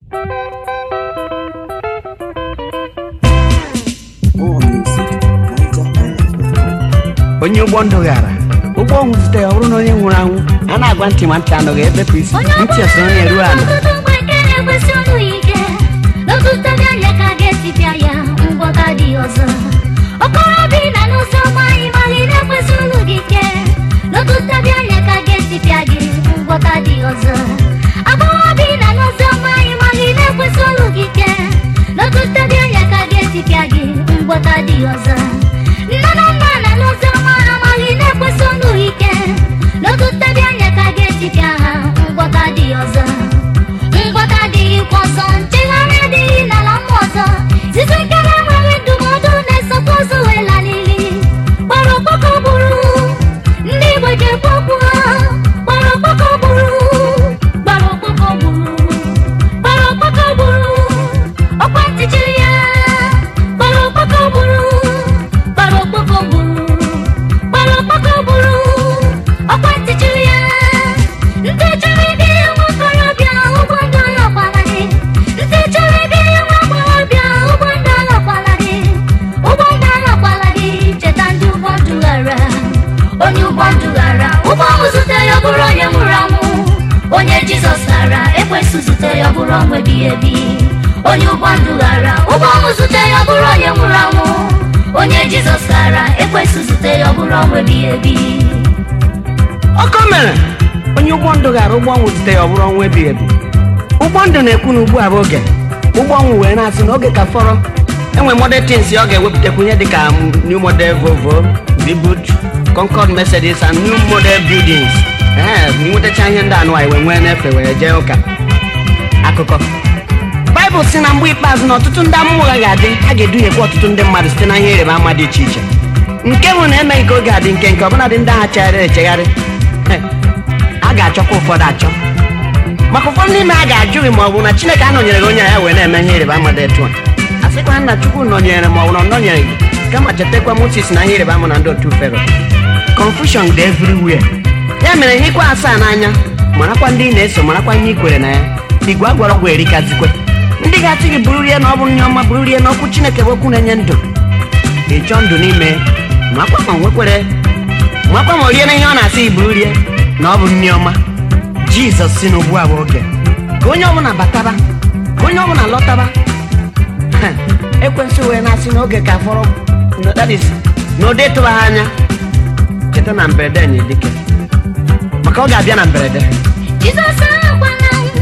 onye ụgbọ ndụ gara ụgbọ ọnwụ zute ya bụrụ na onye nwụrụ anwụ a na-agwa ntị ma ntị anọghị ebepụ isi ntị eso onye ruo ala onye ụgbọ ndụ ghara ụgbọ ọnwụ zute ya bụrụ onye nwụrụ anwụ onye Jizọs ghara ekwesị zute ya bụrụ ọnwụ ebighị ebi ọkọ mere onye ụgbọ ndụ ghara ụgbọ ọnwụ zute ya bụrụ ọnwụ ebighị ebi ụgbọ ndụ na-ekwu na ugbu a bụ oge ụgbọ ọnwụ wee na-asị na oge ka fọrọ enwe model things ọ ga-ewepụtakwu ihe dịka new model Volvo, V-Boot, Concord, Mercedes and new model buildings nwetacha ihe ndị anụ anyị wee nwee n'efe wee jee ụka akụkọ Baịbụl si na mgbe ikpeazụ na ọtụtụ ndị amụma ụgha ga-adị a ga-eduhiekwa ọtụtụ ndị mmadụ site na ihe ịrịba ama dị iche iche nke bụ na emeghị ka oge adị nke ọbụladị ndị agha chegharịrị echegharị a ga-achọkwa ụfọdụ achọ maka ụfọdụ n'ime a ga-ajụghị ma ọ bụ na Chineke anọnyere gị onye ya wee na-eme ihe ịrịba ama dị etu a a sịkwa na Chukwu nọnyere ma ọ bụ na ọ nọnyere gị kama chetakwa Moses na ihe ịrịba ama na ndị otu Fero confusion dị everywhere ya mere ihe ikwe asaa n'anya marakwa ndị ị na-eso marakwa ihe ikwere na ya igwe agwọrọ ọgwụ erikazikwe ndị ga-atụ gị bụrụrie na ọ bụ nye ọma bụrụrie na okwu Chineke bụ okwu na-enye ndụ ịchọ ndụ n'ime makwa ma orie na ihe ọ na-asị ibụrụrie na ọ bụ nne ọma Jizọs si n'ugbu a bụ oge ka onye ọbụla bataba ka onye ọbụla lọtaba ekwensị wee na-asị n'oge ka fọrọ na ode tụbaghị anya cheta na mberede na edike maka ọ ga-abịa na mberede Jizọs